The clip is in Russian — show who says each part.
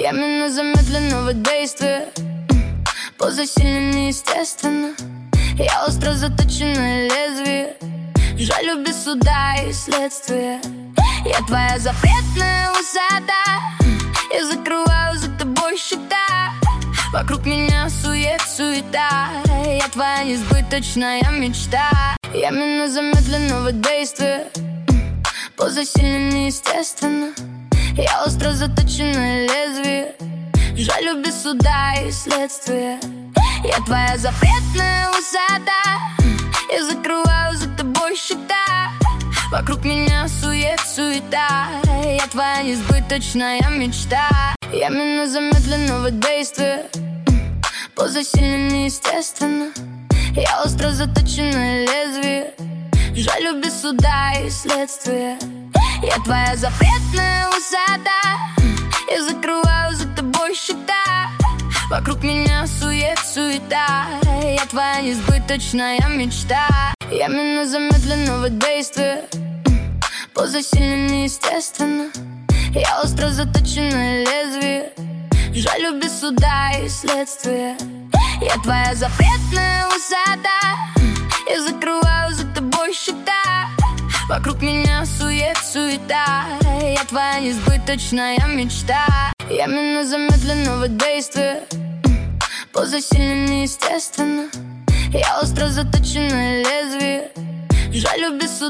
Speaker 1: Я мину замедленного действия, поза сильно неестественно. Я остро заточенное лезвие, жалю без суда и следствия. Я твоя запретная высота, я закрываю за тобой счета. Вокруг меня суета, я твоя несбыточная мечта. Я мину замедленного действия, поза сильно неестественно. Я остро заточенное лезвие, жалю без суда и следствия. Я твоя запретная высота, я закрываю за тобой счета. Вокруг меня суета, я твоя несбыточная мечта. Я мину замедленного действия, поза сильно неестественно. Я остро заточенное лезвие, жалю без суда и следствия. Я твоя запретная высота, я закрываю за тобой счета. Вокруг меня суета, я твоя несбыточная мечта. Я мину замедленного действия, поза сильно неестественно. Я остро заточенное лезвие, жалю без суда и следствия. Я твоя запретная высота, я закрываю за тобой счета. Вокруг меня суета, я твоя несбыточная мечта. Я мину замедленного действия, поза сильно неестественно. Я остро заточенное лезвие, жалю без суда.